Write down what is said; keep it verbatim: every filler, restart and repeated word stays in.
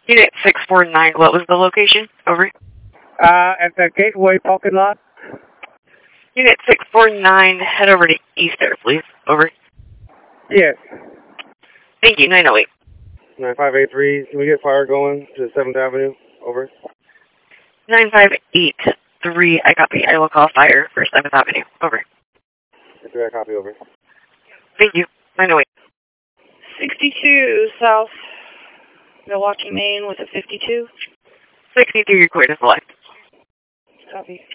Unit six four nine, what was the location? Over. Uh, at the Gateway parking lot. Unit six four nine, head over to Easter, please. Over. Yes. Thank you, nine oh eight. nine five eight three, can we get fire going to seventh Avenue? Over. nine five eight three, I copy. I will call fire for seventh Avenue. Over. I copy, over. Thank you, nine oh eight. sixty-two South Milwaukee, Maine with a fifty-two. sixty-two, your court is select. Copy.